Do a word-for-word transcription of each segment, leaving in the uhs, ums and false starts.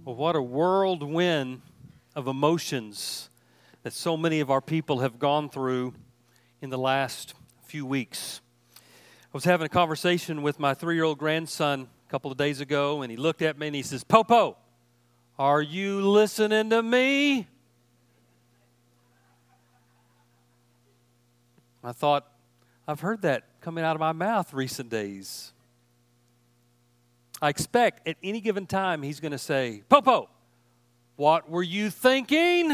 Well, what a whirlwind of emotions that so many of our people have gone through in the last few weeks. I was having a conversation with my three-year-old grandson a couple of days ago, and he looked at me and he says, "Popo, are you listening to me?" I thought, I've heard that coming out of my mouth recent days. I expect at any given time he's going to say, "Popo, what were you thinking?"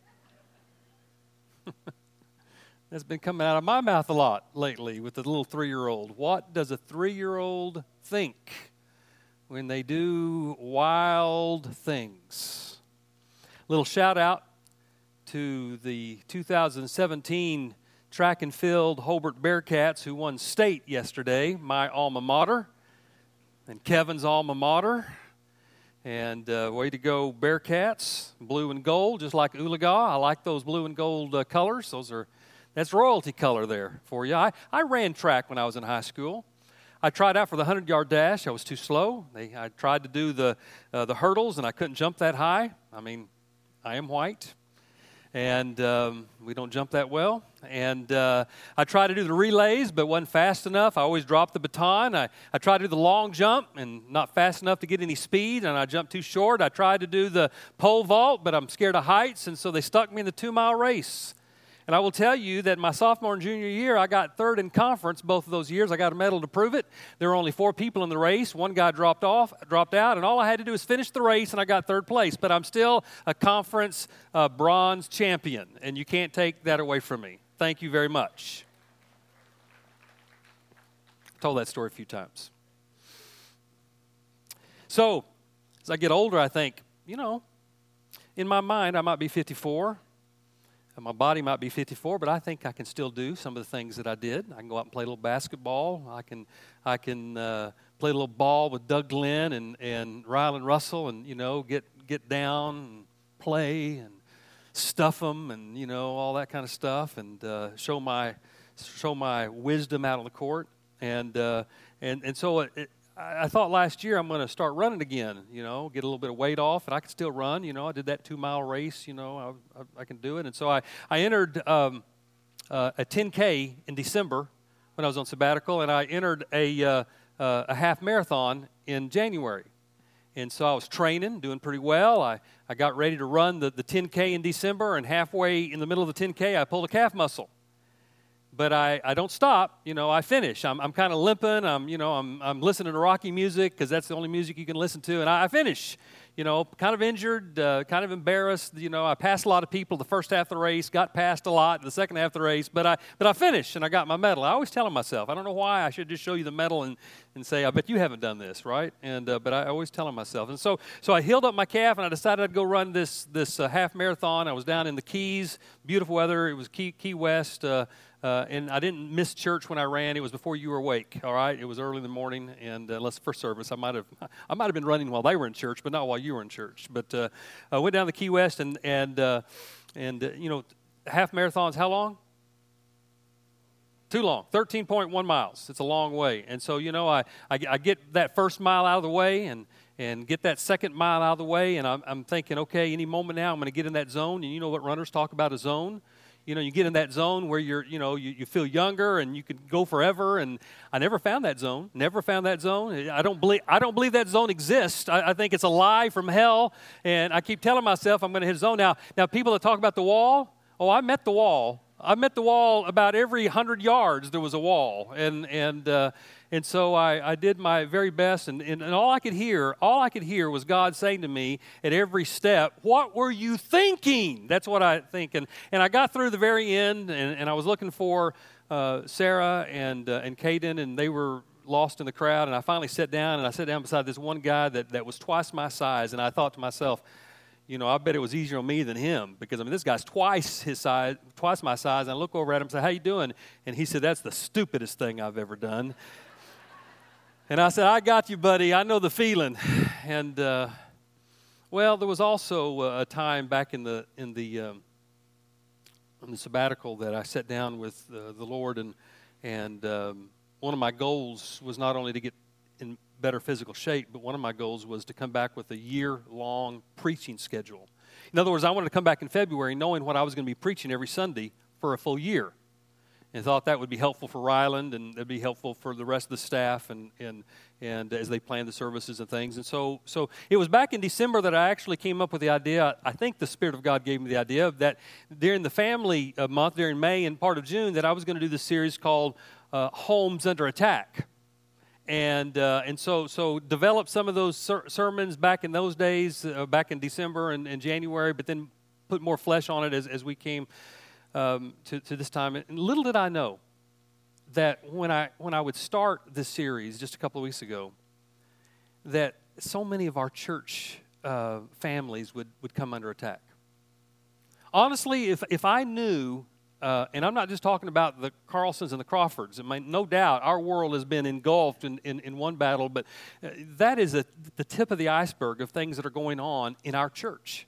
That's been coming out of my mouth a lot lately with the little three-year-old. What does a three-year-old think when they do wild things? Little shout out to the two thousand seventeen track and field Hobart Bearcats who won state yesterday, my alma mater. And Kevin's alma mater, and uh, way to go Bearcats, blue and gold, just like Oologah. I like those blue and gold uh, colors. Those are, that's royalty color there for you. I, I ran track when I was in high school. I tried out for the hundred-yard dash. I was too slow. They, I tried to do the uh, the hurdles, and I couldn't jump that high. I mean, I am white, and um, we don't jump that well. And uh, I tried to do the relays, but wasn't fast enough. I always dropped the baton. I, I tried to do the long jump, and not fast enough to get any speed, and I jumped too short. I tried to do the pole vault, but I'm scared of heights, and so they stuck me in the two-mile race. And I will tell you that my sophomore and junior year, I got third in conference both of those years. I got a medal to prove it. There were only four people in the race. One guy dropped off, dropped out, and all I had to do was finish the race, and I got third place. But I'm still a conference uh, bronze champion, and you can't take that away from me. Thank you very much. I've told that story a few times. So, as I get older, I think, you know, in my mind, I might be fifty-four. And my body might be fifty-four, but I think I can still do some of the things that I did. I can go out and play a little basketball. I can I can uh, play a little ball with Doug Glenn and, and Rylan Russell and, you know, get, get down and play and stuff them and, you know, all that kind of stuff and uh, show my show my wisdom out on the court. And uh, and, and so it, I thought last year I'm going to start running again, you know, get a little bit of weight off, and I can still run. You know, I did that two-mile race, you know, I, I, I can do it. And so I, I entered um, uh, a ten K in December when I was on sabbatical, and I entered a, uh, uh, a half marathon in January. And so I was training, doing pretty well. I, I got ready to run the, the ten K in December, and halfway in the middle of the ten K, I pulled a calf muscle. But I, I don't stop, you know, I finish. I'm I'm kind of limping. I'm, you know, I'm I'm listening to Rocky music because that's the only music you can listen to. And I, I finish, you know, kind of injured, uh, kind of embarrassed. You know, I passed a lot of people the first half of the race, got passed a lot in the second half of the race. But I but I finished and I got my medal. I always tell myself, I don't know why I should just show you the medal and, and say, I bet you haven't done this, right? And uh, but I always tell myself. And so so I healed up my calf and I decided I'd go run this this uh, half marathon. I was down in the Keys, beautiful weather. It was Key Key West. Uh, Uh, and I didn't miss church when I ran. It was before you were awake. All right, it was early in the morning, and uh, unless for service, I might have I might have been running while they were in church, but not while you were in church. But uh, I went down to Key West, and and uh, and uh, you know, half marathons. How long? Too long. thirteen point one miles. It's a long way, and so you know, I I, I get that first mile out of the way, and. and get that second mile out of the way, and I'm, I'm thinking, okay, any moment now I'm going to get in that zone, and you know what runners talk about, a zone. You know, you get in that zone where you're, you know, you, you feel younger and you can go forever, and I never found that zone, never found that zone. I don't believe I don't believe that zone exists. I, I think it's a lie from hell, and I keep telling myself I'm going to hit a zone. Now, now people that talk about the wall, oh, I met the wall. I met the wall about every hundred yards there was a wall, and and uh, and so I, I did my very best, and, and, and all I could hear, all I could hear was God saying to me at every step, "What were you thinking?" That's what I think, and and I got through the very end, and, and I was looking for uh, Sarah and uh, and Caden, and they were lost in the crowd, and I finally sat down, and I sat down beside this one guy that that was twice my size, and I thought to myself, you know, I bet it was easier on me than him because, I mean, this guy's twice his size, twice my size. And I look over at him and say, "How you doing?" And he said, "That's the stupidest thing I've ever done." And I said, "I got you, buddy. I know the feeling." And, uh, well, there was also a time back in the in the, um, in the sabbatical that I sat down with uh, the Lord, and, and um, one of my goals was not only to get in better physical shape, but one of my goals was to come back with a year-long preaching schedule. In other words, I wanted to come back in February knowing what I was going to be preaching every Sunday for a full year. And thought that would be helpful for Ryland, and it'd be helpful for the rest of the staff, and and and as they plan the services and things. And so, so it was back in December that I actually came up with the idea. I think the Spirit of God gave me the idea of that during the family uh, month, during May and part of June, that I was going to do this series called uh, "Homes Under Attack," and uh, and so so develop some of those ser- sermons back in those days, uh, back in December and, and January, but then put more flesh on it as as we came. Um, to, to this time, and little did I know that when I when I would start this series just a couple of weeks ago, that so many of our church uh, families would, would come under attack. Honestly, if if I knew, uh, and I'm not just talking about the Carlsons and the Crawfords, I mean, no doubt our world has been engulfed in, in, in one battle, but that is a, the tip of the iceberg of things that are going on in our church.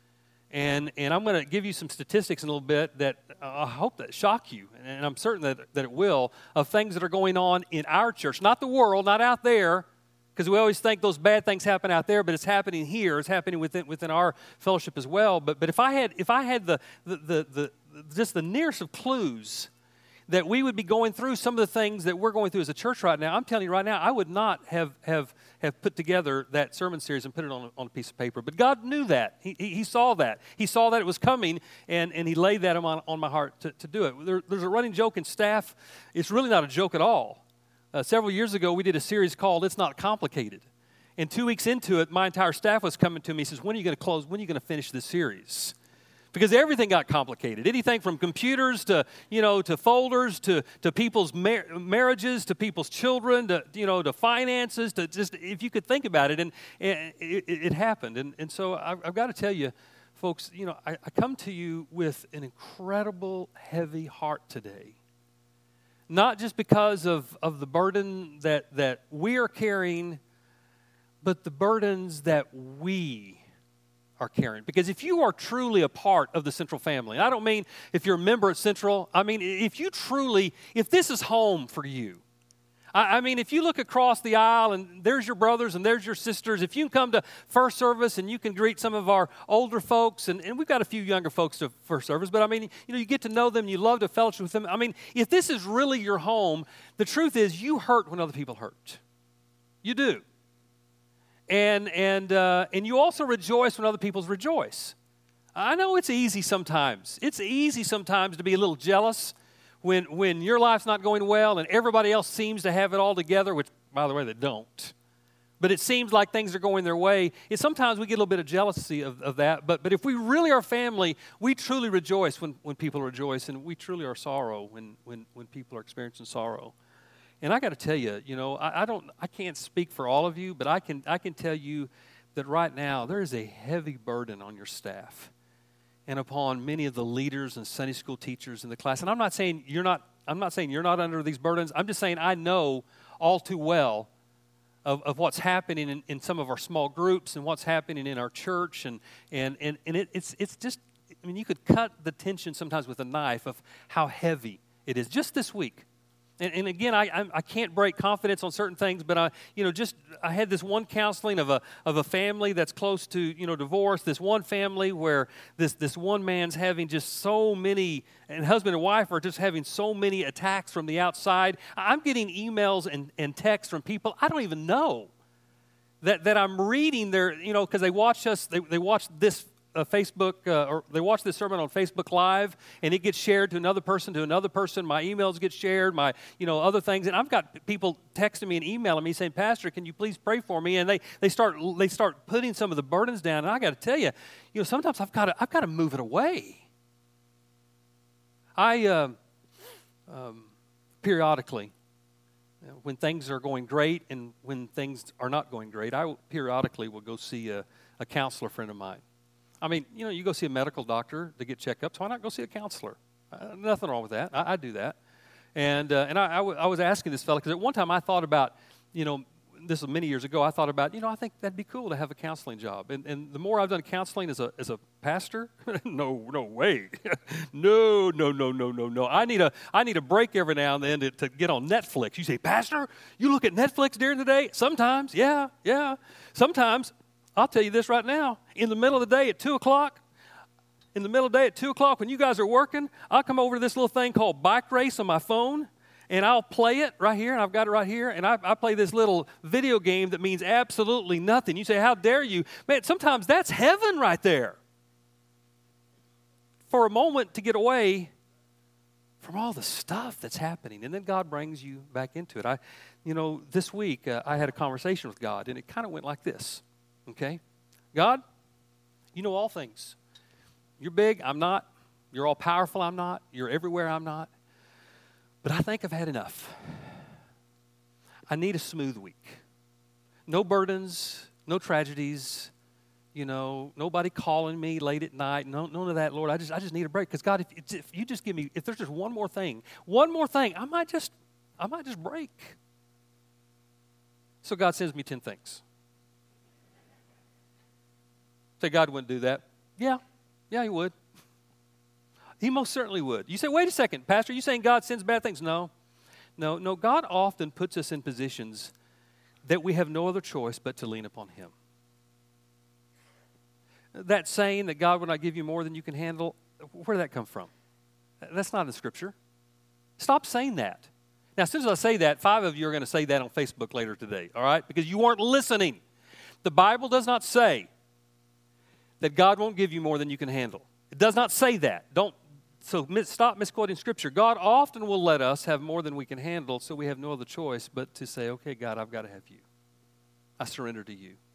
And and I'm going to give you some statistics in a little bit that uh, I hope that shock you, and I'm certain that, that it will, of things that are going on in our church. Not the world, not out there, because we always think those bad things happen out there, but it's happening here. It's happening within within our fellowship as well. But but if I had if I had the the the, the just the nearest of clues that we would be going through some of the things that we're going through as a church right now, I'm telling you right now, I would not have have, have put together that sermon series and put it on a, on a piece of paper. But God knew that. He, he, he saw that. He saw that it was coming, and, and He laid that on, on my heart to, to do it. There, there's a running joke in staff. It's really not a joke at all. Uh, several years ago, we did a series called It's Not Complicated. And two weeks into it, my entire staff was coming to me and says, when are you going to close? When are you going to finish this series? Because everything got complicated. Anything from computers to, you know, to folders, to, to people's mar- marriages, to people's children, to, you know, to finances, to just, if you could think about it. And, and it, it happened. And, and so I've, I've got to tell you, folks, you know, I, I come to you with an incredible, heavy heart today. Not just because of, of the burden that, that we are carrying, but the burdens that we are carrying. Because if you are truly a part of the Central family, and I don't mean if you're a member at Central, I mean if you truly, if this is home for you, I, I mean if you look across the aisle and there's your brothers and there's your sisters, if you can come to first service and you can greet some of our older folks, and, and we've got a few younger folks to first service, but I mean, you know, you get to know them, you love to fellowship with them. I mean, if this is really your home, the truth is you hurt when other people hurt. You do. And and uh, and you also rejoice when other people rejoice. I know it's easy sometimes. It's easy sometimes to be a little jealous when when your life's not going well and everybody else seems to have it all together, which, by the way, they don't. But it seems like things are going their way. It, sometimes we get a little bit of jealousy of, of that. But but if we really are family, we truly rejoice when, when people rejoice, and we truly are sorrow when, when, when people are experiencing sorrow. And I got to tell you, you know, I, I don't, I can't speak for all of you, but I can, I can tell you that right now there is a heavy burden on your staff, and upon many of the leaders and Sunday school teachers in the class. And I'm not saying you're not, I'm not saying you're not under these burdens. I'm just saying I know all too well of, of what's happening in, in some of our small groups and what's happening in our church, and and and, and it, it's it's just, I mean, you could cut the tension sometimes with a knife of how heavy it is. Just this week. And, and again, I, I I can't break confidence on certain things, but I you know just I had this one counseling of a of a family that's close to you know divorce. This one family where this this one man's having just so many, and husband and wife are just having so many attacks from the outside. I'm getting emails and, and texts from people I don't even know that that I'm reading their you know because they watch us they they watch this. Uh, Facebook, uh, or they watch this sermon on Facebook Live, and it gets shared to another person, to another person. My emails get shared, my, you know, other things, and I've got people texting me and emailing me saying, "Pastor, can you please pray for me?" And they they start they start putting some of the burdens down, and I got to tell you, you know, sometimes I've got to I've got to move it away. I uh, um, periodically, you know, when things are going great and when things are not going great, I periodically will go see a, a counselor friend of mine. I mean, you know, you go see a medical doctor to get checkups. Why not go see a counselor? Uh, nothing wrong with that. I, I do that. And uh, and I, I, w- I was asking this fellow, because at one time I thought about, you know, this was many years ago, I thought about, you know, I think that'd be cool to have a counseling job. And, and the more I've done counseling as a as a pastor, no, no way. no, no, no, no, no, no. I need a I need a break every now and then to, to get on Netflix. You say, Pastor, you look at Netflix during the day? Sometimes, yeah, yeah. Sometimes, I'll tell you this right now, in the middle of the day at two o'clock, in the middle of the day at two o'clock when you guys are working, I'll come over to this little thing called Bike Race on my phone, and I'll play it right here, and I've got it right here, and I, I play this little video game that means absolutely nothing. You say, how dare you? Man, sometimes that's heaven right there. For a moment to get away from all the stuff that's happening, and then God brings you back into it. I, you know, this week uh, I had a conversation with God, and it kind of went like this, okay? God, you know all things. You're big, I'm not. You're all powerful, I'm not. You're everywhere, I'm not. But I think I've had enough. I need a smooth week. No burdens, no tragedies, you know, nobody calling me late at night, no, none of that, Lord. I just I just need a break. Because God, if, if you just give me, if there's just one more thing, one more thing, I might just, I might just break. So God sends me ten things. Say, God wouldn't do that. Yeah, yeah, he would. He most certainly would. You say, wait a second, Pastor, you saying God sends bad things? No, no, no. God often puts us in positions that we have no other choice but to lean upon him. That saying that God will not give you more than you can handle, where did that come from? That's not in the Scripture. Stop saying that. Now, as soon as I say that, five of you are going to say that on Facebook later today, all right? Because you weren't listening. The Bible does not say that God won't give you more than you can handle. It does not say that. Don't So stop misquoting Scripture. God often will let us have more than we can handle, so we have no other choice but to say, okay, God, I've got to have you. I surrender to you.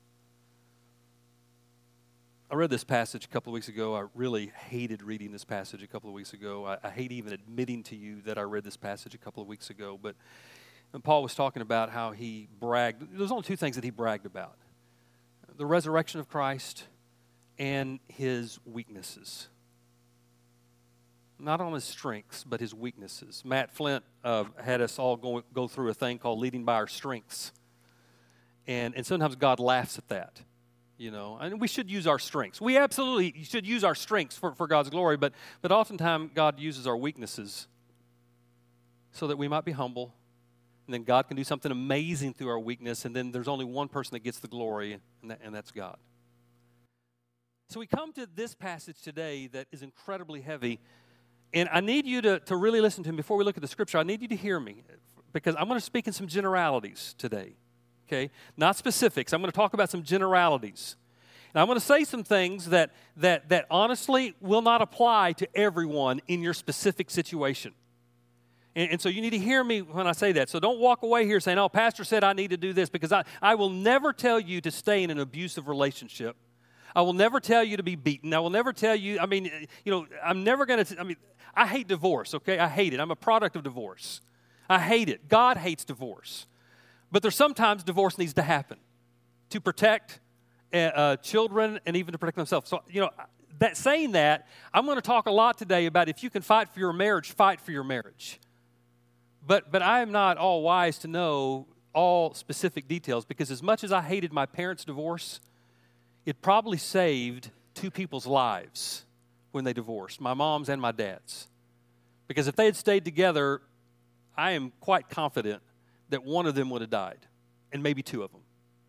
I read this passage a couple of weeks ago. I really hated reading this passage a couple of weeks ago. I, I hate even admitting to you that I read this passage a couple of weeks ago. But and Paul was talking about how he bragged. There's only two things that he bragged about. The resurrection of Christ and his weaknesses. Not on his strengths, but his weaknesses. Matt Flint uh, had us all go, go through a thing called leading by our strengths. And, and sometimes God laughs at that, you know. And we should use our strengths. We absolutely should use our strengths for, for God's glory, but, but oftentimes God uses our weaknesses so that we might be humble. And then God can do something amazing through our weakness, and then there's only one person that gets the glory, and, that, and that's God. So we come to this passage today that is incredibly heavy. And I need you to, to really listen to me before we look at the Scripture. I need you to hear me because I'm going to speak in some generalities today, okay? Not specifics. I'm going to talk about some generalities. And I'm going to say some things that, that, that honestly will not apply to everyone in your specific situation. And, and so you need to hear me when I say that. So don't walk away here saying, oh, Pastor said I need to do this, because I, I will never tell you to stay in an abusive relationship. I will never tell you to be beaten. I will never tell you, I mean, you know, I'm never going to, I mean, I hate divorce, okay? I hate it. I'm a product of divorce. I hate it. God hates divorce. But there's sometimes divorce needs to happen to protect uh, children and even to protect themselves. So, you know, that saying that, I'm going to talk a lot today about if you can fight for your marriage, fight for your marriage. But, but I am not all wise to know all specific details, because as much as I hated my parents' divorce, it probably saved two people's lives when they divorced, my mom's and my dad's. Because if they had stayed together, I am quite confident that one of them would have died, and maybe two of them.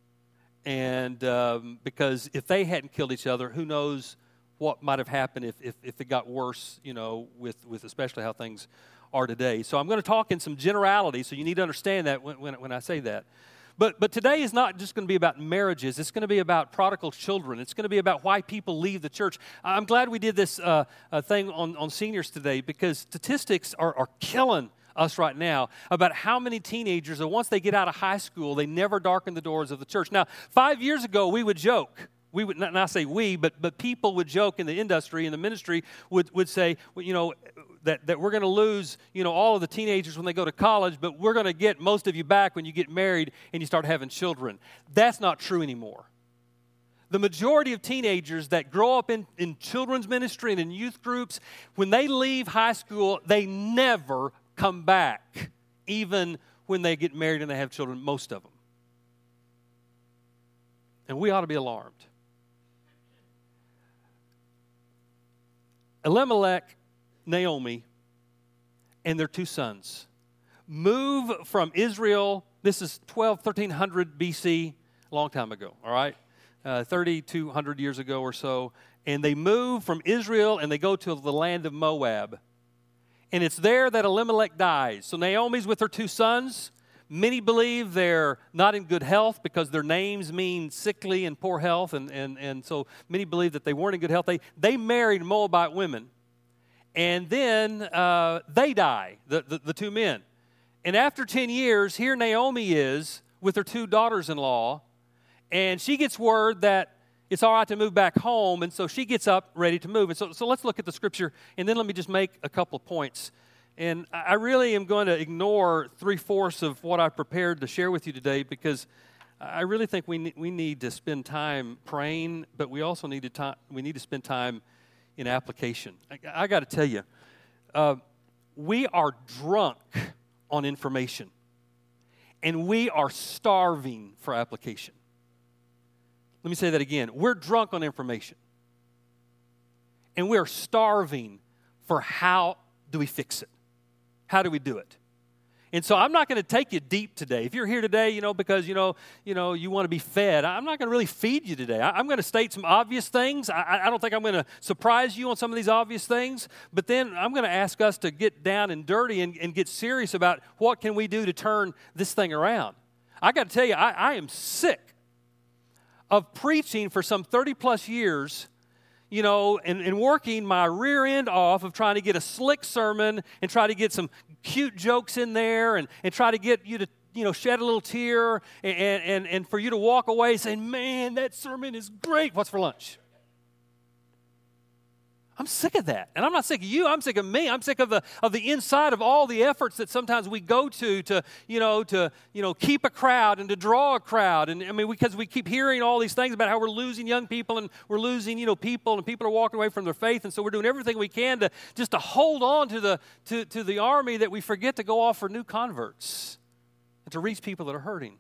And um, because if they hadn't killed each other, who knows what might have happened if, if, if it got worse, you know, with, with especially how things are today. So I'm going to talk in some generalities, so you need to understand that when, when, when I say that. But but today is not just going to be about marriages. It's going to be about prodigal children. It's going to be about why people leave the church. I'm glad we did this uh, uh, thing on, on seniors today, because statistics are, are killing us right now about how many teenagers, that once they get out of high school, they never darken the doors of the church. Now, five years ago, we would joke. We would not, not say we, but but people would joke in the industry, in the ministry, would, would say, well, you know, that, that we're going to lose, you know, all of the teenagers when they go to college, but we're going to get most of you back when you get married and you start having children. That's not true anymore. The majority of teenagers that grow up in, in children's ministry and in youth groups, when they leave high school, they never come back, even when they get married and they have children, most of them. and we ought to be alarmed. Elimelech, Naomi, and their two sons move from Israel. This is twelve, thirteen hundred B C, a long time ago, all right? Uh, thirty-two hundred years ago or so. And they move from Israel and they go to the land of Moab. And it's there that Elimelech dies. So Naomi's with her two sons. Many believe they're not in good health because their names mean sickly and poor health. And, and, and so many believe that they weren't in good health. They, they married Moabite women. And then uh, they die, the, the, the two men. And after ten years, here Naomi is with her two daughters-in-law. And she gets word that it's all right to move back home. And so she gets up ready to move. And so, so let's look at the scripture. And then let me just make a couple of points. And I really am going to ignore three-fourths of what I prepared to share with you today because I really think we ne- we need to spend time praying, but we also need to time we need to spend time in application. I, I got to tell you, uh, we are drunk on information, and we are starving for application. Let me say that again. We're drunk on information, and we are starving for how do we fix it. How do we do it? And so I'm not going to take you deep today. If you're here today, you know, because, you know, you know, you want to be fed, I'm not going to really feed you today. I'm going to state some obvious things. I, I don't think I'm going to surprise you on some of these obvious things. But then I'm going to ask us to get down and dirty and, and get serious about what can we do to turn this thing around. I got to tell you, I, I am sick of preaching for some thirty plus years, you know, and, and working my rear end off of trying to get a slick sermon and try to get some cute jokes in there and, and try to get you to, you know, shed a little tear and, and, and for you to walk away saying, man, that sermon is great. What's for lunch? I'm sick of that. And I'm not sick of you. I'm sick of me. I'm sick of the of the inside of all the efforts that sometimes we go to to, you know, to, you know, keep a crowd and to draw a crowd. And I mean, because we keep hearing all these things about how we're losing young people and we're losing, you know, people and people are walking away from their faith. And so we're doing everything we can to just to hold on to the to, to the army that we forget to go off for new converts and to reach people that are hurting.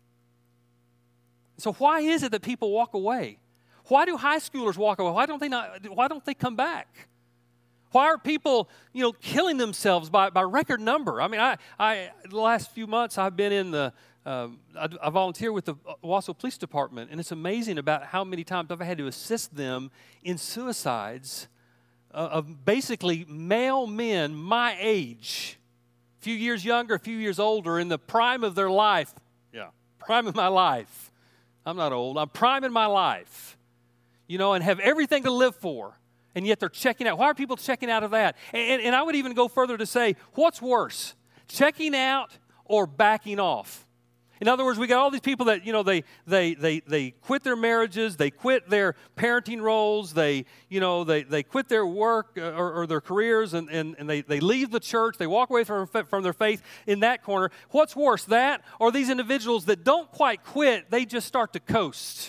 So why is it that people walk away? Why do high schoolers walk away? Why don't they not? Why don't they come back? Why are people, you know, killing themselves by, by record number? I mean, I, I the last few months I've been in the, uh, I, I volunteer with the Owasso Police Department, and it's amazing about how many times I've had to assist them in suicides uh, of basically male men my age, a few years younger, a few years older, in the prime of their life. Yeah, prime of my life. I'm not old. I'm prime in my life. You know, and have everything to live for, and yet they're checking out. Why are people checking out of that? And, and I would even go further to say, what's worse, checking out or backing off? In other words, we got all these people that, you know, they they they they quit their marriages, they quit their parenting roles, they, you know, they, they quit their work or, or their careers, and, and, and they, they leave the church, they walk away from, from their faith in that corner. What's worse, that or these individuals that don't quite quit, they just start to coast?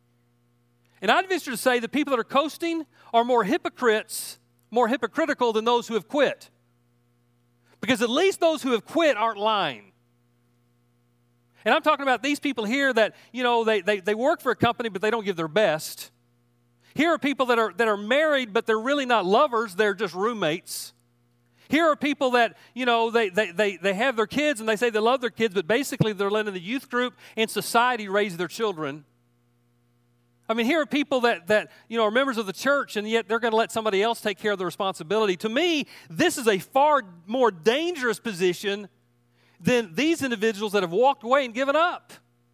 And I'd venture to say the people that are coasting are more hypocrites, more hypocritical than those who have quit. Because at least those who have quit aren't lying. And I'm talking about these people here that, you know, they, they, they work for a company, but they don't give their best. Here are people that are, that are married, but they're really not lovers, they're just roommates. Here are people that, you know, they, they, they, they have their kids and they say they love their kids, but basically they're letting the youth group and society raise their children. I mean, here are people that, that, you know, are members of the church, and yet they're going to let somebody else take care of the responsibility. To me, this is a far more dangerous position than these individuals that have walked away and given up.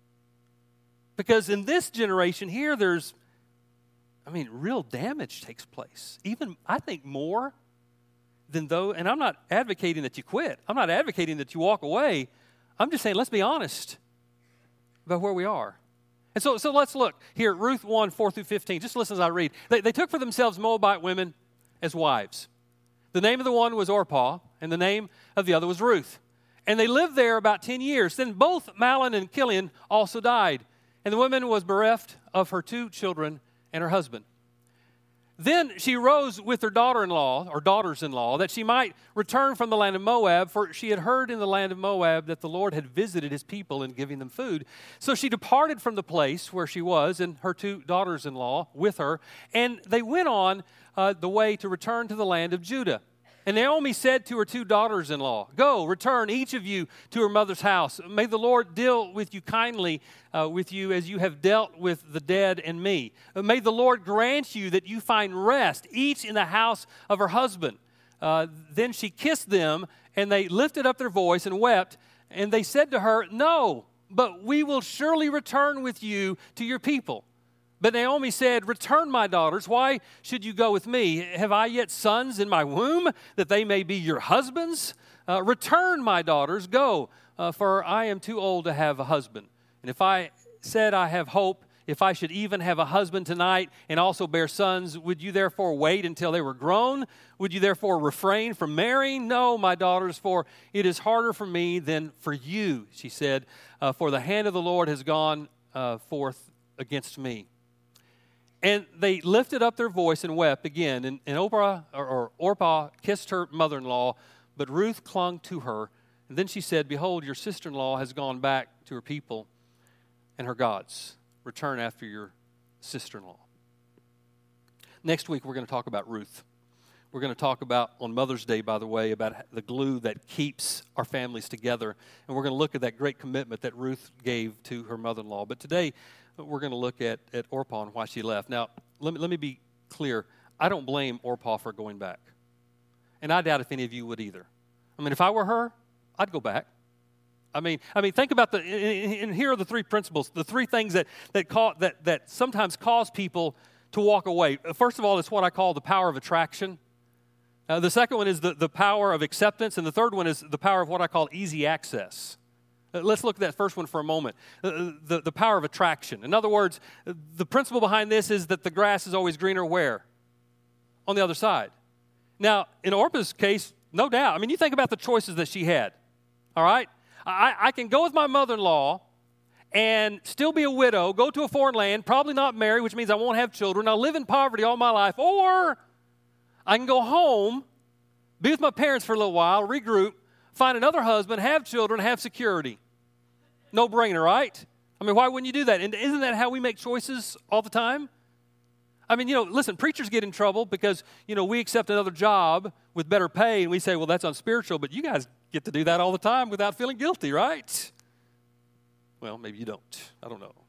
Because in this generation here, there's, I mean, real damage takes place. Even, I think, more than though, and I'm not advocating that you quit. I'm not advocating that you walk away. I'm just saying, let's be honest about where we are. And so, so let's look here at Ruth one, four through fifteen. Just listen as I read. They, they took for themselves Moabite women as wives. The name of the one was Orpah, and the name of the other was Ruth. And they lived there about ten years. Then both Mahlon and Chilion also died. And the woman was bereft of her two children and her husband. Then she rose with her daughter-in-law, or daughters-in-law, that she might return from the land of Moab, for she had heard in the land of Moab that the Lord had visited his people in giving them food. So she departed from the place where she was, and her two daughters-in-law with her, and they went on uh, the way to return to the land of Judah. And Naomi said to her two daughters-in-law, "Go, return each of you to her mother's house. May the Lord deal with you kindly uh, with you as you have dealt with the dead and me. May the Lord grant you that you find rest, each in the house of her husband." Uh, then she kissed them, and they lifted up their voice and wept. And they said to her, "No, but we will surely return with you to your people." But Naomi said, "Return, my daughters. Why should you go with me? Have I yet sons in my womb, that they may be your husbands? Uh, return, my daughters, go, uh, for I am too old to have a husband. And if I said I have hope, if I should even have a husband tonight and also bear sons, would you therefore wait until they were grown? Would you therefore refrain from marrying? No, my daughters, for it is harder for me than for you," she said, uh, "for the hand of the Lord has gone uh, forth against me." And they lifted up their voice and wept again. And, and Orpah, or, or Orpah kissed her mother-in-law, but Ruth clung to her. And then she said, "Behold, your sister-in-law has gone back to her people and her gods. Return after your sister-in-law." Next week, we're going to talk about Ruth. We're going to talk about, on Mother's Day, by the way, about the glue that keeps our families together. And we're going to look at that great commitment that Ruth gave to her mother-in-law. But today, we're going to look at, at Orpah and why she left. Now, let me, let me be clear. I don't blame Orpah for going back. And I doubt if any of you would either. I mean, if I were her, I'd go back. I mean, I mean, think about the, and here are the three principles, the three things that, that, call, that, that sometimes cause people to walk away. First of all, it's what I call the power of attraction. Uh, the second one is the, the power of acceptance. And the third one is the power of what I call easy access. Let's look at that first one for a moment, the, the, the power of attraction. In other words, the principle behind this is that the grass is always greener where? On the other side. Now, in Orpah's case, no doubt. I mean, you think about the choices that she had, all right? I, I can go with my mother-in-law and still be a widow, go to a foreign land, probably not marry, which means I won't have children. I'll live in poverty all my life. Or I can go home, be with my parents for a little while, regroup, find another husband, have children, have security. No brainer, right? I mean, why wouldn't you do that? And isn't that how we make choices all the time? I mean, you know, listen, preachers get in trouble because, you know, we accept another job with better pay and we say, well, that's unspiritual, but you guys get to do that all the time without feeling guilty, right? Well, maybe you don't. I don't know.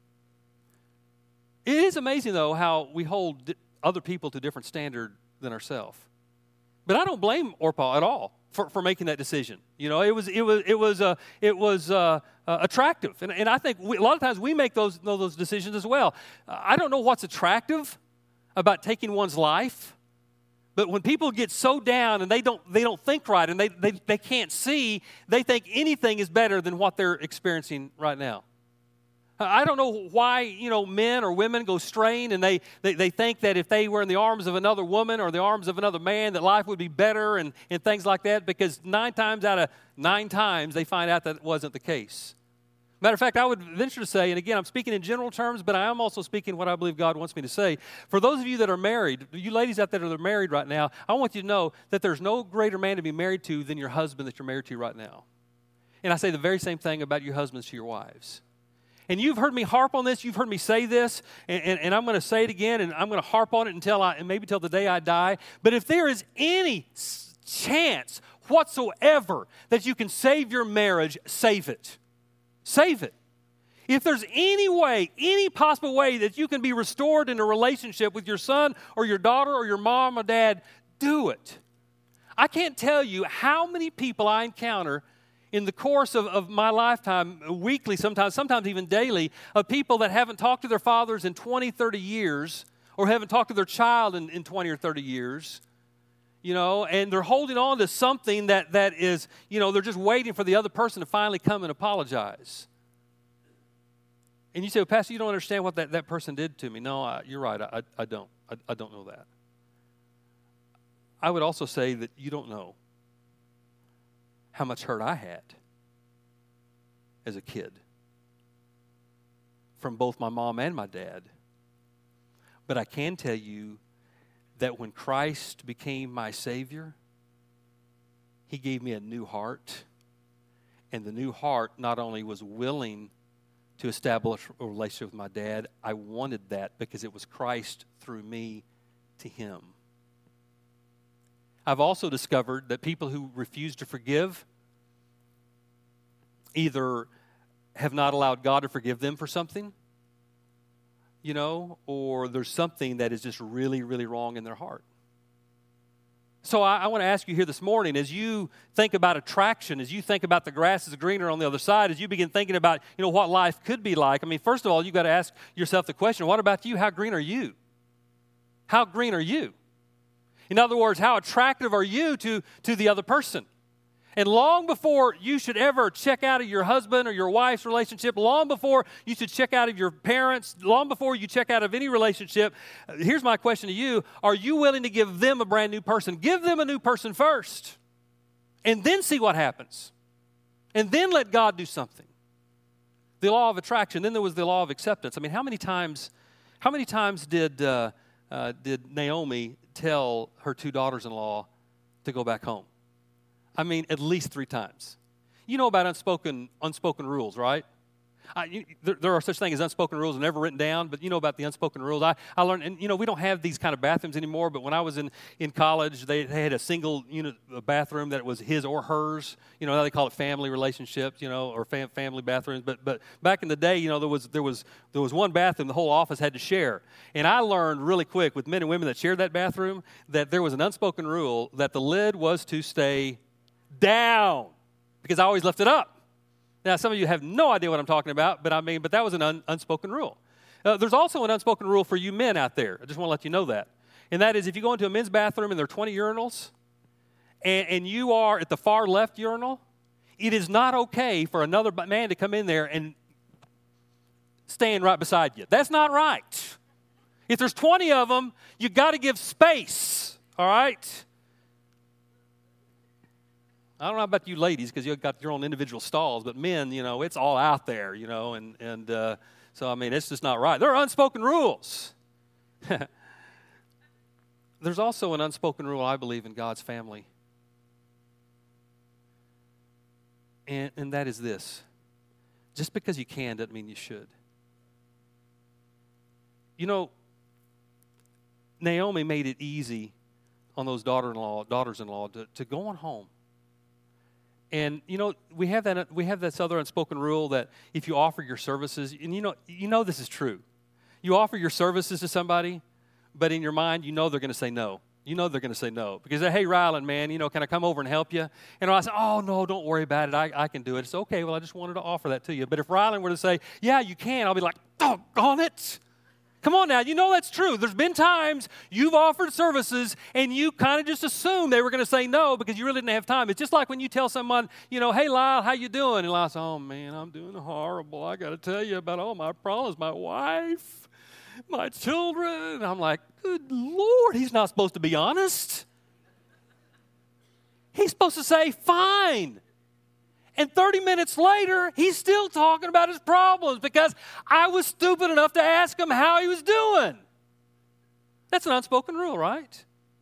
It is amazing, though, how we hold other people to a different standard than ourselves. But I don't blame Orpah at all for, for making that decision. You know, it was it was it was uh, it was uh, uh, attractive, and and I think we, a lot of times we make those those decisions as well. Uh, I don't know what's attractive about taking one's life, but when people get so down and they don't they don't think right and they they they can't see, they think anything is better than what they're experiencing right now. I don't know why, you know, men or women go straying and they, they, they think that if they were in the arms of another woman or the arms of another man that life would be better and, and things like that, because nine times out of nine times they find out that it wasn't the case. Matter of fact, I would venture to say, and again, I'm speaking in general terms, but I am also speaking what I believe God wants me to say. For those of you that are married, you ladies out there that are married right now, I want you to know that there's no greater man to be married to than your husband that you're married to right now. And I say the very same thing about your husbands to your wives. And you've heard me harp on this. You've heard me say this, and, and, and I'm going to say it again, and I'm going to harp on it until I, and maybe till the day I die. But if there is any chance whatsoever that you can save your marriage, save it. Save it. If there's any way, any possible way that you can be restored in a relationship with your son or your daughter or your mom or dad, do it. I can't tell you how many people I encounter in the course of, of my lifetime, weekly sometimes, sometimes even daily, of people that haven't talked to their fathers in twenty, thirty years, or haven't talked to their child in, in twenty or thirty years, you know, and they're holding on to something that, that is, you know, they're just waiting for the other person to finally come and apologize. And you say, well, Pastor, you don't understand what that, that person did to me. No, I, you're right, I, I don't. I, I don't know that. I would also say that you don't know how much hurt I had as a kid from both my mom and my dad. But I can tell you that when Christ became my Savior, He gave me a new heart. And the new heart not only was willing to establish a relationship with my dad, I wanted that because it was Christ through me to him. I've also discovered that people who refuse to forgive either have not allowed God to forgive them for something, you know, or there's something that is just really, really wrong in their heart. So I, I want to ask you here this morning, as you think about attraction, as you think about the grass is greener on the other side, as you begin thinking about, you know, what life could be like, I mean, first of all, you've got to ask yourself the question, what about you? How green are you? How green are you? In other words, how attractive are you to, to the other person? And long before you should ever check out of your husband or your wife's relationship, long before you should check out of your parents, long before you check out of any relationship, here's my question to you. Are you willing to give them a brand new person? Give them a new person first. And then see what happens. And then let God do something. The law of attraction. Then there was the law of acceptance. I mean, how many times, how many times did, uh, uh, did Naomi tell her two daughters-in-law to go back home? I mean, at least three times. You know about unspoken unspoken rules, right? I, you, there, there are such things as unspoken rules, never written down, but you know about the unspoken rules. I, I learned, and you know, we don't have these kind of bathrooms anymore, but when I was in, in college, they, they had a single unit bathroom that was his or hers. You know, now they call it family relationships, you know, or fam, family bathrooms. But but back in the day, you know, there was there was there was one bathroom the whole office had to share. And I learned really quick with men and women that shared that bathroom that there was an unspoken rule that the lid was to stay down, because I always left it up. Now, some of you have no idea what I'm talking about, but I mean, but that was an un, unspoken rule. Uh, there's also an unspoken rule for you men out there. I just want to let you know that. And that is, if you go into a men's bathroom and there are twenty urinals, and, and you are at the far left urinal, it is not okay for another man to come in there and stand right beside you. That's not right. If there's twenty of them, you got to give space, all right? I don't know about you ladies because you've got your own individual stalls, but men, you know, it's all out there, you know, and, and uh, so, I mean, it's just not right. There are unspoken rules. There's also an unspoken rule, I believe, in God's family, and, and that is this. Just because you can doesn't mean you should. You know, Naomi made it easy on those daughter-in-law, daughters-in-law to, to go on home. And, you know, we have that we have this other unspoken rule that if you offer your services, and you know you know this is true. You offer your services to somebody, but in your mind, you know they're going to say no. You know they're going to say no. Because, hey, Rylan, man, you know, can I come over and help you? And I say, oh, no, don't worry about it. I, I can do it. It's okay. Well, I just wanted to offer that to you. But if Rylan were to say, yeah, you can, I'll be like, doggone it. Come on now, you know that's true. There's been times you've offered services and you kind of just assumed they were going to say no because you really didn't have time. It's just like when you tell someone, you know, hey, Lyle, how you doing? And Lyle says, oh, man, I'm doing horrible. I got to tell you about all my problems, my wife, my children. And I'm like, good Lord, he's not supposed to be honest. He's supposed to say, fine. And thirty minutes later, he's still talking about his problems because I was stupid enough to ask him how he was doing. That's an unspoken rule, right?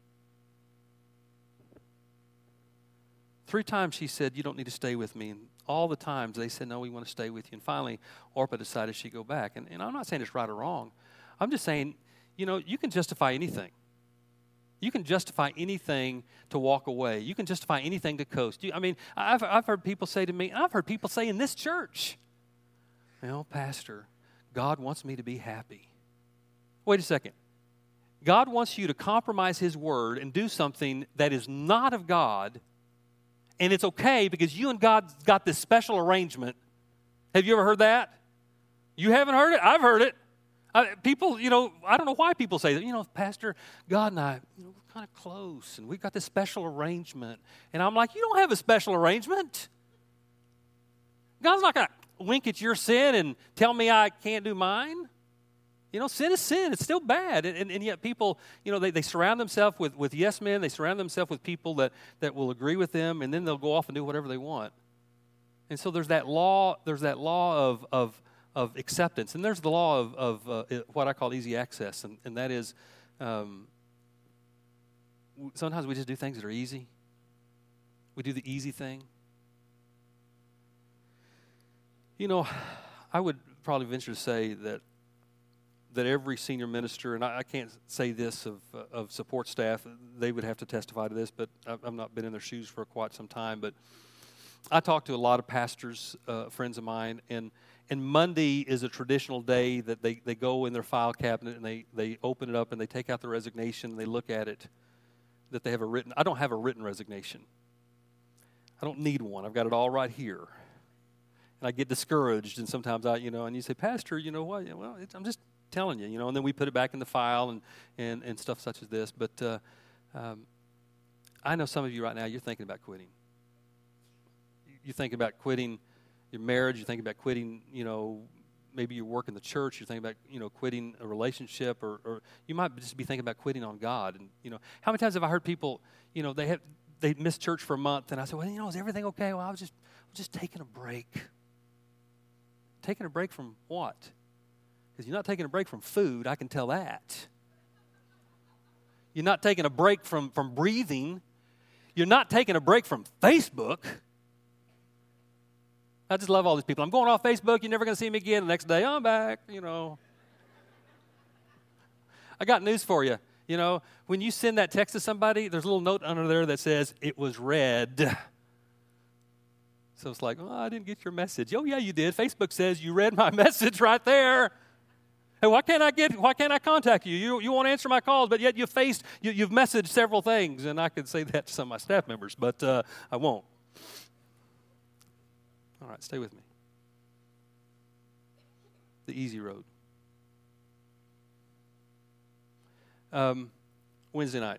Three times she said, you don't need to stay with me. And all the times they said, no, we want to stay with you. And finally, Orpah decided she'd go back. And, and I'm not saying it's right or wrong. I'm just saying, you know, you can justify anything. You can justify anything to walk away. You can justify anything to coast. You, I mean, I've, I've heard people say to me, and I've heard people say in this church, well, Pastor, God wants me to be happy. Wait a second. God wants you to compromise His word and do something that is not of God, and it's okay because you and God got this special arrangement. Have you ever heard that? You haven't heard it? I've heard it. Uh, people, you know, I don't know why people say that. You know, Pastor, God and I, you know, we're kind of close, and we've got this special arrangement. And I'm like, you don't have a special arrangement. God's not going to wink at your sin and tell me I can't do mine. You know, sin is sin. It's still bad. And, and, and yet people, you know, they, they surround themselves with, with yes men. They surround themselves with people that, that will agree with them, and then they'll go off and do whatever they want. And so there's that law, there's that law of of of acceptance. And there's the law of, of uh, what I call easy access, and, and that is um, sometimes we just do things that are easy. We do the easy thing. You know, I would probably venture to say that that every senior minister, and I, I can't say this of uh, of support staff, they would have to testify to this, but I've, I've not been in their shoes for quite some time. But I talk to a lot of pastors, uh, friends of mine, and and Monday is a traditional day that they, they go in their file cabinet and they, they open it up and they take out the resignation and they look at it, that they have a written. I don't have a written resignation. I don't need one. I've got it all right here. And I get discouraged, and sometimes I, you know, and you say, Pastor, you know what? Well, it's, I'm just telling you, you know, and then we put it back in the file and, and, and stuff such as this. But uh, um, I know some of you right now, you're thinking about quitting. You're thinking about quitting your marriage. You're thinking about quitting, you know, maybe your work in the church. You're thinking about, you know, quitting a relationship, or, or you might just be thinking about quitting on God. And, you know, how many times have I heard people, you know, they have they missed church for a month, and I said, well, you know, is everything okay? Well, I was just, I was just taking a break. Taking a break from what? Because you're not taking a break from food, I can tell that. You're not taking a break from, from breathing. You're not taking a break from Facebook. I just love all these people. I'm going off Facebook. You're never going to see me again. The next day, I'm back, you know. I got news for you. You know, when you send that text to somebody, there's a little note under there that says, it was read. So it's like, oh, I didn't get your message. Oh, yeah, you did. Facebook says you read my message right there. Hey, why can't I get? Why can't I contact you? You you won't answer my calls, but yet you've faced, you, you've messaged several things, and I could say that to some of my staff members, but uh, I won't. All right, stay with me. The easy road. Um, Wednesday night,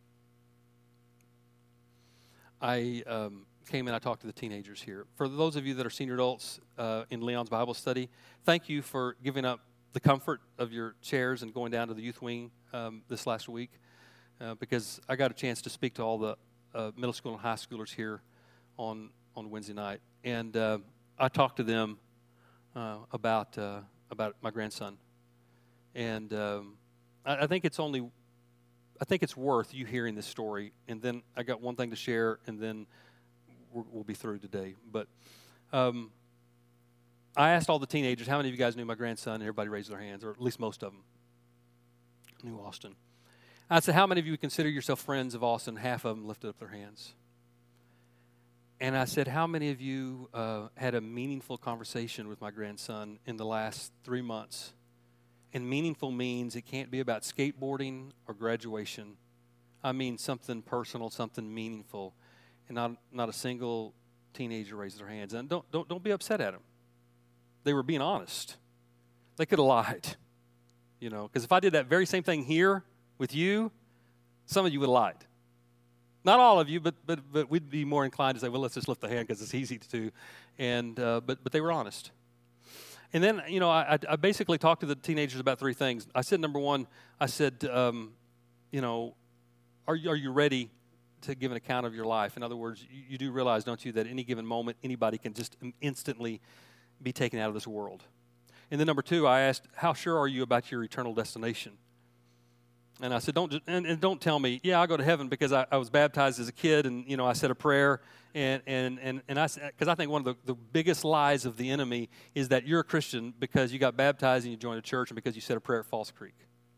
I um, came in, I talked to the teenagers here. For those of you that are senior adults uh, in Leon's Bible study, thank you for giving up the comfort of your chairs and going down to the youth wing um, this last week, uh, because I got a chance to speak to all the uh, middle school and high schoolers here on, on Wednesday night. And uh, I talked to them uh, about uh, about my grandson. And um, I, I think it's only, I think it's worth you hearing this story. And then I got one thing to share, and then we're, we'll be through today. But um, I asked all the teenagers, how many of you guys knew my grandson? And everybody raised their hands, or at least most of them knew Austin. I said, how many of you would consider yourself friends of Austin? Half of them lifted up their hands. And I said, how many of you uh, had a meaningful conversation with my grandson in the last three months? And meaningful means it can't be about skateboarding or graduation. I mean something personal, something meaningful. And not not a single teenager raised their hands. And don't don't don't be upset at them. They were being honest. They could have lied, you know. Because if I did that very same thing here with you, some of you would have lied. Not all of you, but but but we'd be more inclined to say, well, let's just lift the hand because it's easy to do. And uh, but but they were honest. And then, you know, I, I basically talked to the teenagers about three things. I said, number one, I said, um, you know, are you, are you ready to give an account of your life? In other words, you, you do realize, don't you, that any given moment, anybody can just instantly be taken out of this world. And then number two, I asked, how sure are you about your eternal destination? And I said, don't just, and, and don't tell me, yeah, I'll go to heaven because I, I was baptized as a kid, and you know I said a prayer, and and and and I because I think one of the, the biggest lies of the enemy is that you're a Christian because you got baptized and you joined a church and because you said a prayer at Falls Creek.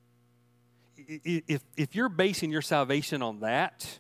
If if you're basing your salvation on that,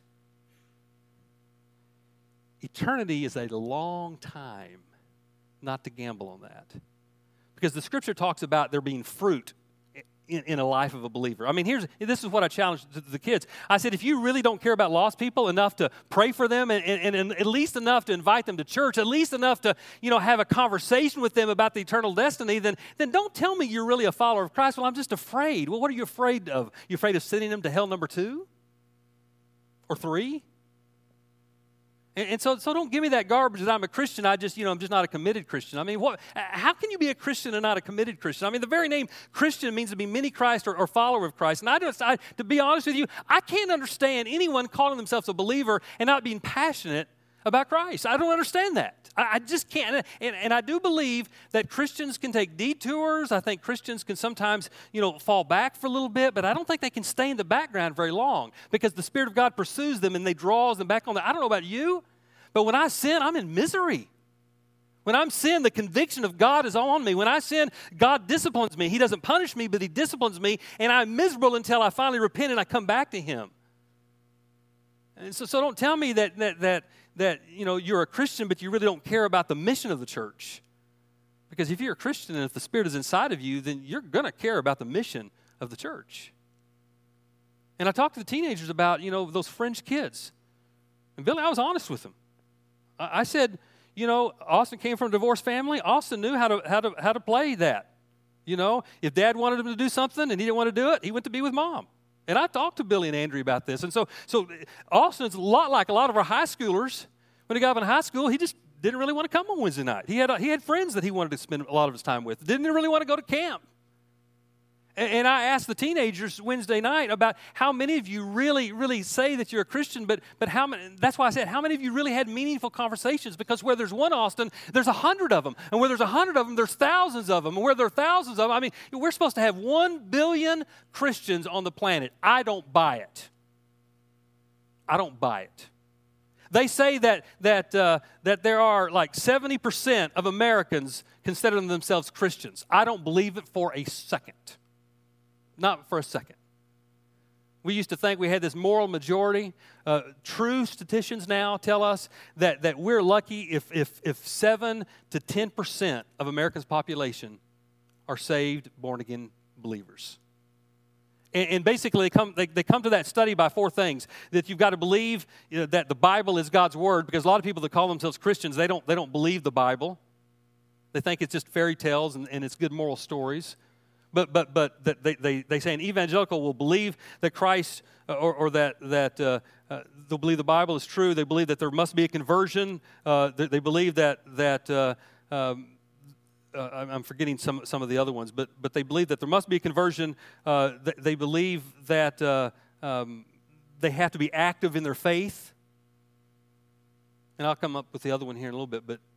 eternity is a long time not to gamble on that, because the Scripture talks about there being fruit In, in a life of a believer. I mean, here's this is what I challenged the, the kids. I said, if you really don't care about lost people enough to pray for them, and, and, and at least enough to invite them to church, at least enough to, you know, have a conversation with them about the eternal destiny, then, then don't tell me you're really a follower of Christ. Well, I'm just afraid. Well, what are you afraid of? You afraid of sending them to hell number two? Or three? And, and so, so don't give me that garbage that I'm a Christian. I just, you know, I'm just not a committed Christian. I mean, what? How can you be a Christian and not a committed Christian? I mean, the very name Christian means to be mini Christ or, or follower of Christ. And I just, I, to be honest with you, I can't understand anyone calling themselves a believer and not being passionate about Christ. I don't understand that. I, I just can't. And, and I do believe that Christians can take detours. I think Christians can sometimes, you know, fall back for a little bit, but I don't think they can stay in the background very long because the Spirit of God pursues them and they draws them back on that. I don't know about you, but when I sin, I'm in misery. When I'm sin, the conviction of God is on me. When I sin, God disciplines me. He doesn't punish me, but He disciplines me, and I'm miserable until I finally repent and I come back to Him. And so, so don't tell me that, that, that, that you know, you're a Christian, but you really don't care about the mission of the church. Because if you're a Christian and if the Spirit is inside of you, then you're going to care about the mission of the church. And I talked to the teenagers about, you know, those fringe kids. And Billy, I was honest with them. I, I said, you know, Austin came from a divorced family. Austin knew how to how to how to play that. You know, if Dad wanted him to do something and he didn't want to do it, he went to be with Mom. And I talked to Billy and Andrew about this. And so, so Austin's a lot like a lot of our high schoolers. When he got up in high school, he just didn't really want to come on Wednesday night. He had he had friends that he wanted to spend a lot of his time with. Didn't really want to go to camp. And I asked the teenagers Wednesday night about how many of you really, really say that you're a Christian, but but how many, that's why I said, how many of you really had meaningful conversations? Because where there's one Austin, there's a hundred of them. And where there's a hundred of them, there's thousands of them. And where there are thousands of them, I mean, we're supposed to have one billion Christians on the planet. I don't buy it. I don't buy it. They say that that uh, that there are like seventy percent of Americans consider themselves Christians. I don't believe it for a second. Not for a second. We used to think we had this moral majority. Uh, true statisticians now tell us that, that we're lucky if, if, if seven to ten percent of America's population are saved, born-again believers. And, and basically, they come, they, they come to that study by four things. That you've got to believe, you know, that the Bible is God's Word, because a lot of people that call themselves Christians, they don't, they don't believe the Bible. They think it's just fairy tales and, and it's good moral stories. But but but that they, they, they say an evangelical will believe that Christ uh, or, or that that uh, uh, they'll believe the Bible is true. They believe that there must be a conversion. Uh, they, they believe that that uh, um, uh, I'm forgetting some some of the other ones, but but they believe that there must be a conversion. Uh, they, they believe that uh, um, they have to be active in their faith. And I'll come up with the other one here in a little bit. But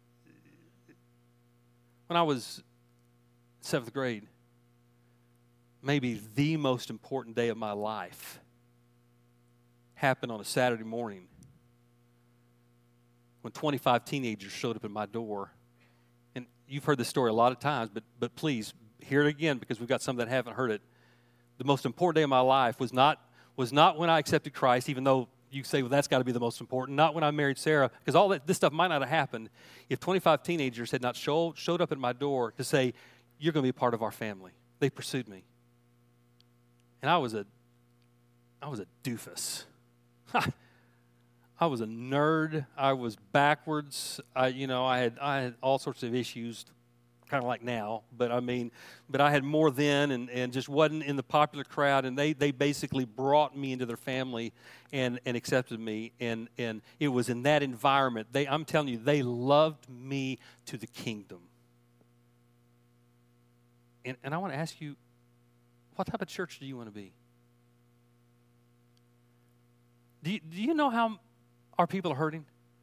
when I was seventh grade, maybe the most important day of my life happened on a Saturday morning when twenty-five teenagers showed up at my door. And you've heard this story a lot of times, but but please hear it again, because we've got some that haven't heard it. The most important day of my life was not was not when I accepted Christ, even though you say, well, that's got to be the most important. Not when I married Sarah, because all that this stuff might not have happened if twenty-five teenagers had not showed, showed up at my door to say, you're going to be a part of our family. They pursued me. And I was a, I was a doofus. I was a nerd. I was backwards. I, you know, I had I had all sorts of issues, kind of like now. But I mean, but I had more then, and, and just wasn't in the popular crowd. And they, they basically brought me into their family, and, and accepted me. And and it was in that environment. They, I'm telling you, they loved me to the kingdom. And and I want to ask you, what type of church do you want to be? Do you, do you know how our people are hurting?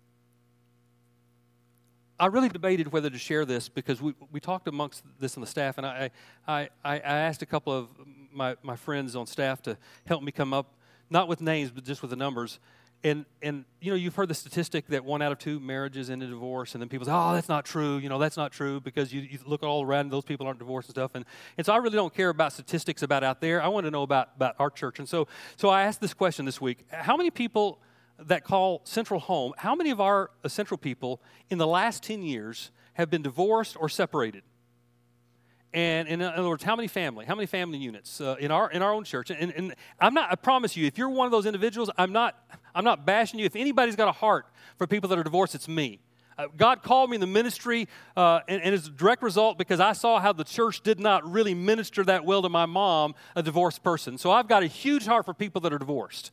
I really debated whether to share this, because we, we talked amongst this on the staff, and I, I, I, I asked a couple of my, my friends on staff to help me come up, not with names, but just with the numbers. And, and you know, you've heard the statistic that one out of two marriages end in divorce, and then people say, oh, that's not true, you know, that's not true, because you, you look all around and those people aren't divorced and stuff. And, and so I really don't care about statistics about out there. I want to know about, about our church. And so, so I asked this question this week. How many people that call Central home, how many of our uh, Central people in the last ten years have been divorced or separated? And in other words, how many family, how many family units uh, in our in our own church? And, and I'm not, I promise you, if you're one of those individuals, I'm not I'm not bashing you. If anybody's got a heart for people that are divorced, it's me. Uh, God called me in the ministry, uh, and, and it's a direct result because I saw how the church did not really minister that well to my mom, a divorced person. So I've got a huge heart for people that are divorced.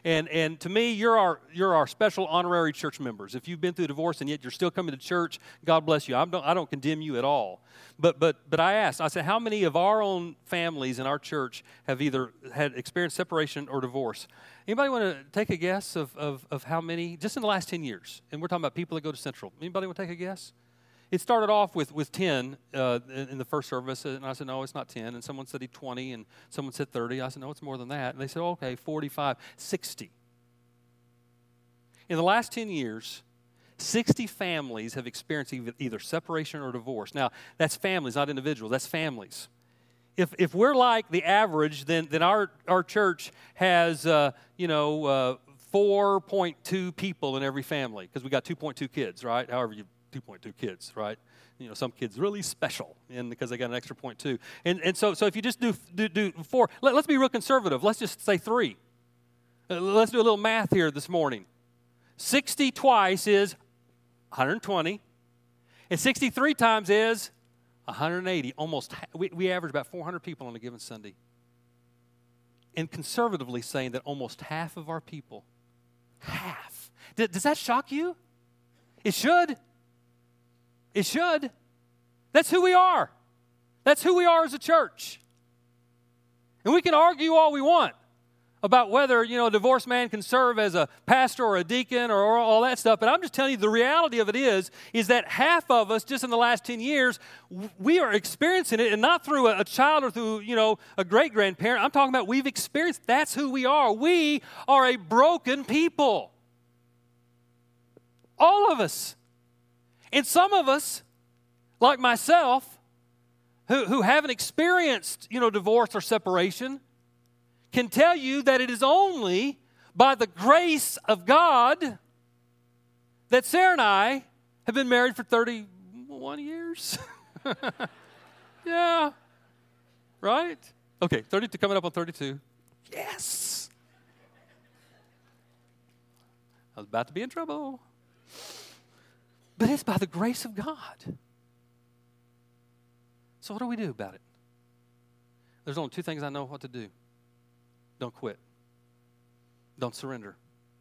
And and to me, you're our you're our special honorary church members. If you've been through a divorce and yet you're still coming to church, God bless you. I don't I don't condemn you at all. But but but I asked, I said, how many of our own families in our church have either had experienced separation or divorce? Anybody want to take a guess of, of, of how many, just in the last ten years? And we're talking about people that go to Central. Anybody want to take a guess? It started off with, with ten uh, in, in the first service, and I said, no, it's not ten. And someone said twenty, and someone said thirty. I said, no, it's more than that. And they said, oh, okay, forty-five, sixty. In the last ten years, sixty families have experienced either, either separation or divorce. Now, that's families, not individuals. That's families. If if we're like the average, then then our, our church has, uh, you know, uh, four point two people in every family, because we got two point two kids, right? However, you two point two kids, right? You know, some kids really special, and because they got an extra point two. And and so so if you just do do, do four, let, let's be real conservative. Let's just say three. Uh, let's do a little math here this morning. sixty twice is one hundred twenty, and sixty-three times is one hundred eighty. Almost, we, we average about four hundred people on a given Sunday. And conservatively saying that almost half of our people, half. D- does that shock you? It should. It should. That's who we are. That's who we are as a church. And we can argue all we want about whether, you know, a divorced man can serve as a pastor or a deacon or, or all that stuff. But I'm just telling you, the reality of it is, is that half of us, just in the last ten years, we are experiencing it, and not through a, a child or through, you know, a great-grandparent. I'm talking about we've experienced, that's who we are. We are a broken people. All of us. And some of us, like myself, who, who haven't experienced, you know, divorce or separation, can tell you that it is only by the grace of God that Sarah and I have been married for thirty-one years. Yeah. Right? Okay, thirty-two, coming up on thirty-two. Yes. I was about to be in trouble. But it's by the grace of God. So what do we do about it? There's only two things I know what to do. Don't quit. Don't surrender.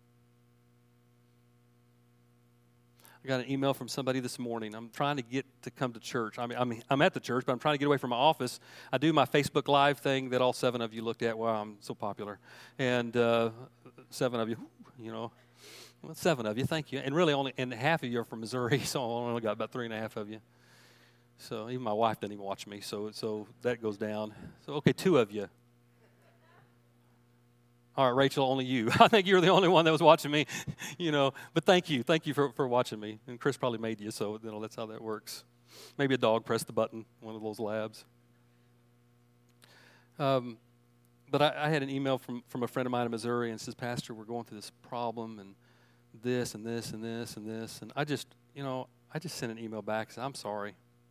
I got an email from somebody this morning. I'm trying to get to come to church. I mean, I'm, I'm at the church, but I'm trying to get away from my office. I do my Facebook Live thing that all seven of you looked at. Wow, I'm so popular. And uh, seven of you, you know. Well, seven of you, thank you. And really only, and half of you are from Missouri, so I only got about three and a half of you. So even my wife didn't even watch me, so so that goes down. So, okay, two of you. All right, Rachel, only you. I think you were the only one that was watching me, you know. But thank you. Thank you for, for watching me. And Chris probably made you, so you know that's how that works. Maybe a dog pressed the button, one of those labs. Um, but I, I had an email from, from a friend of mine in Missouri, and says, Pastor, we're going through this problem, and this and this and this and this. And I just, you know, I just sent an email back and said, I'm sorry.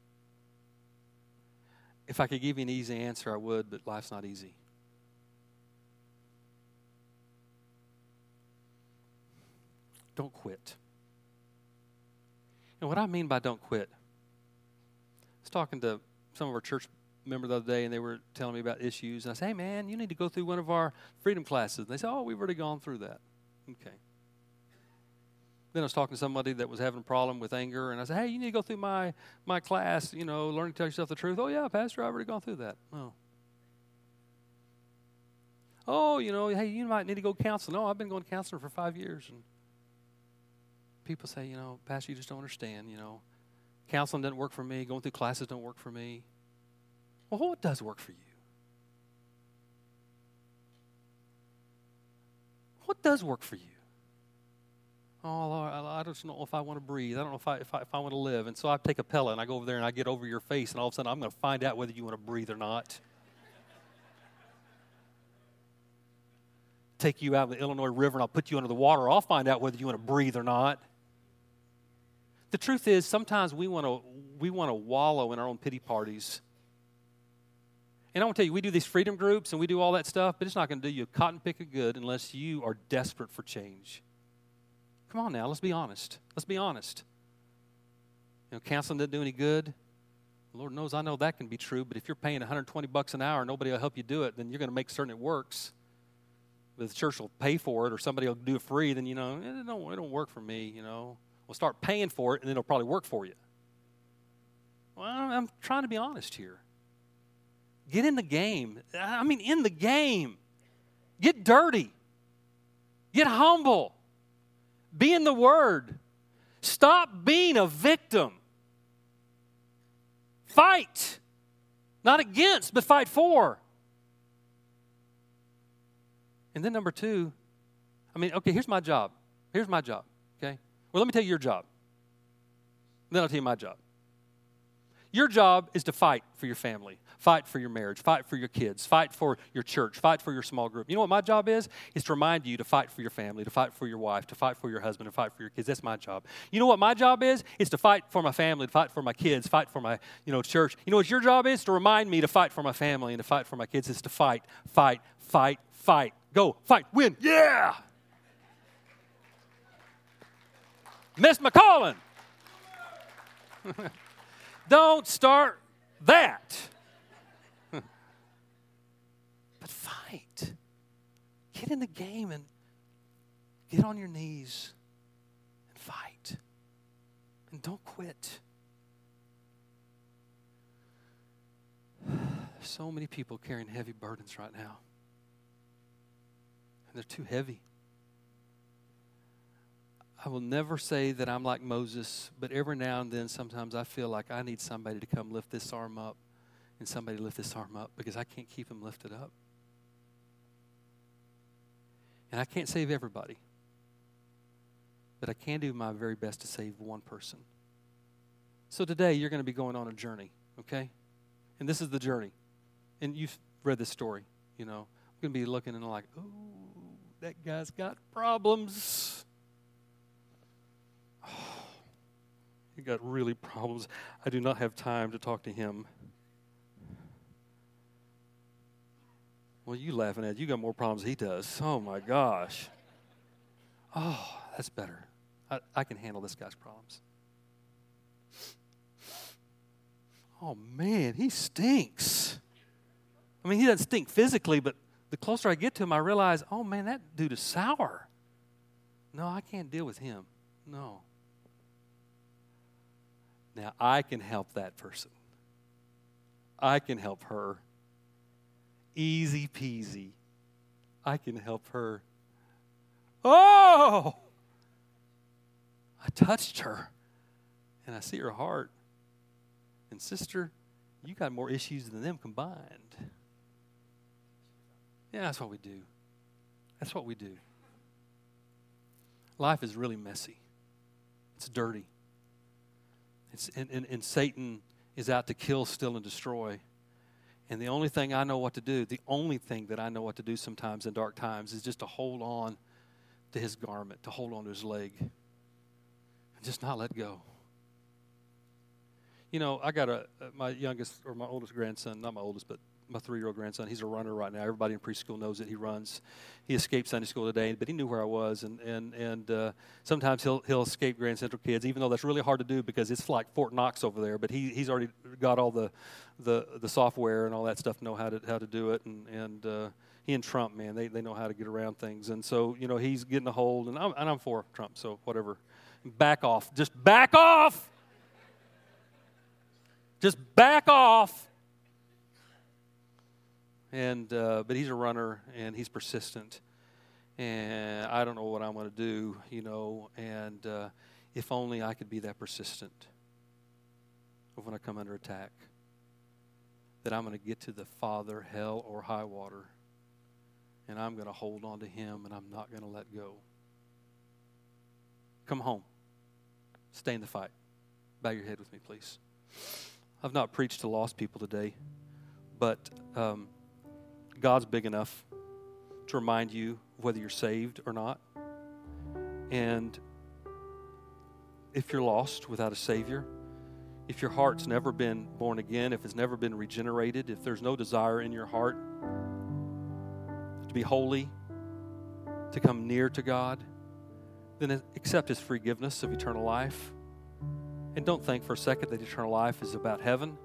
If I could give you an easy answer, I would, but life's not easy. Don't quit. And what I mean by don't quit, I was talking to some of our church members the other day, and they were telling me about issues. And I said, hey, man, you need to go through one of our freedom classes. And they said, oh, we've already gone through that. Okay. Then I was talking to somebody that was having a problem with anger, and I said, hey, you need to go through my, my class, you know, learn to tell yourself the truth. Oh, yeah, Pastor, I've already gone through that. Oh. Oh, you know, hey, you might need to go counseling. No, I've been going to counseling for five years. And people say, you know, Pastor, you just don't understand, you know. Counseling doesn't work for me. Going through classes don't work for me. Well, what does work for you? What does work for you? Oh, Lord, I just don't know if I want to breathe. I don't know if I, if I if I want to live. And so I take a pellet and I go over there and I get over your face, and all of a sudden I'm going to find out whether you want to breathe or not. Take you out of the Illinois River and I'll put you under the water. I'll find out whether you want to breathe or not. The truth is, sometimes we want to we want to wallow in our own pity parties. And I want to tell you, we do these freedom groups and we do all that stuff, but it's not going to do you a cotton pick of good unless you are desperate for change. Come on now, let's be honest. Let's be honest. You know, counseling didn't do any good. Lord knows I know that can be true, but if you're paying one hundred twenty bucks an hour and nobody will help you do it, then you're going to make certain it works. But if the church will pay for it or somebody will do it free, then, you know, it don't, it don't work for me, you know. We'll start paying for it, and then it'll probably work for you. Well, I'm trying to be honest here. Get in the game. I mean, in the game. Get dirty. Get humble. Be in the Word. Stop being a victim. Fight. Not against, but fight for. And then number two, I mean, okay, here's my job. Here's my job, okay? Well, let me tell you your job. Then I'll tell you my job. Your job is to fight for your family, fight for your marriage, fight for your kids, fight for your church, fight for your small group. You know what my job is? Is to remind you to fight for your family, to fight for your wife, to fight for your husband, to fight for your kids. That's my job. You know what my job is? Is to fight for my family, to fight for my kids, fight for my, you know, church. You know what your job is? To remind me to fight for my family and to fight for my kids. Is to fight, fight, fight, fight. Go, fight, win. Yeah! Miss McCollin. Don't start that. But fight. Get in the game and get on your knees and fight. And don't quit. There's so many people carrying heavy burdens right now. And they're too heavy. I will never say that I'm like Moses, but every now and then sometimes I feel like I need somebody to come lift this arm up and somebody lift this arm up because I can't keep him lifted up. And I can't save everybody, but I can do my very best to save one person. So today you're going to be going on a journey, okay? And this is the journey. And you've read this story, you know. I'm going to be looking and like, ooh, that guy's got problems. He got really problems. I do not have time to talk to him. Well, you laughing at, you got more problems than he does. Oh, my gosh. Oh, that's better. I, I can handle this guy's problems. Oh, man, he stinks. I mean, he doesn't stink physically, but the closer I get to him, I realize, oh, man, that dude is sour. No, I can't deal with him. No. Now, I can help that person. I can help her. Easy peasy. I can help her. Oh! I touched her, and I see her heart. And sister, you got more issues than them combined. Yeah, that's what we do. That's what we do. Life is really messy. It's dirty. It's, and, and, and Satan is out to kill, steal, and destroy. And the only thing I know what to do, the only thing that I know what to do sometimes in dark times is just to hold on to his garment, to hold on to his leg, and just not let go. You know, I got a my youngest or my oldest grandson, not my oldest, but my three-year-old grandson. He's a runner right now. Everybody in preschool knows that he runs. He escaped Sunday school today, but he knew where I was. And and and uh, sometimes he'll he'll escape Grand Central kids, even though that's really hard to do because it's like Fort Knox over there. But he he's already got all the the, the software and all that stuff, know how to how to do it. And and uh, he and Trump, man, they they know how to get around things. And so you know he's getting a hold, and I'm and I'm for Trump, so whatever. Back off, just back off, just back off. And uh, but he's a runner, and he's persistent. And I don't know what I'm going to do, you know. And uh, if only I could be that persistent when I come under attack, that I'm going to get to the Father, hell or high water, and I'm going to hold on to him, and I'm not going to let go. Come home. Stay in the fight. Bow your head with me, please. I've not preached to lost people today, but um, God's big enough to remind you whether you're saved or not. And if you're lost without a Savior, if your heart's never been born again, if it's never been regenerated, if there's no desire in your heart to be holy, to come near to God, then accept His forgiveness of eternal life. And don't think for a second that eternal life is about heaven.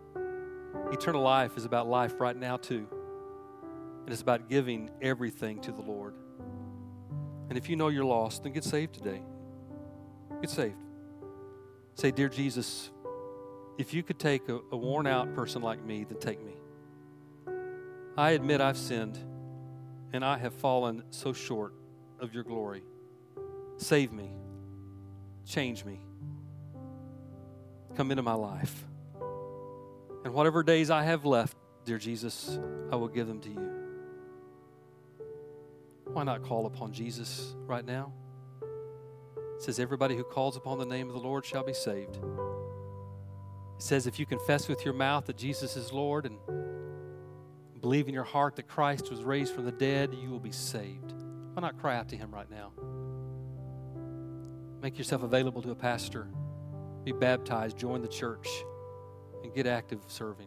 Eternal life is about life right now too. And it's about giving everything to the Lord. And if you know you're lost, then get saved today. Get saved. Say, dear Jesus, if you could take a, a worn-out person like me, then take me. I admit I've sinned, and I have fallen so short of your glory. Save me. Change me. Come into my life. And whatever days I have left, dear Jesus, I will give them to you. Why not call upon Jesus right now? It says, everybody who calls upon the name of the Lord shall be saved. It says, if you confess with your mouth that Jesus is Lord and believe in your heart that Christ was raised from the dead, you will be saved. Why not cry out to him right now? Make yourself available to a pastor. Be baptized, join the church, and get active serving.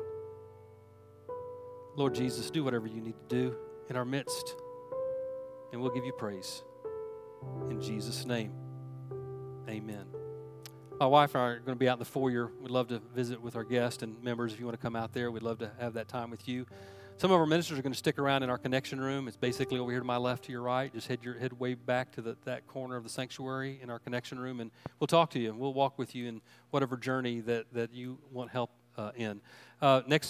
Lord Jesus, do whatever you need to do in our midst, and we'll give you praise. In Jesus' name, amen. My wife and I are going to be out in the foyer. We'd love to visit with our guests and members. If you want to come out there, we'd love to have that time with you. Some of our ministers are going to stick around in our connection room. It's basically over here to my left, to your right. Just head your head way back to the, that corner of the sanctuary in our connection room, and we'll talk to you, and we'll walk with you in whatever journey that, that you want help uh, in. Uh, next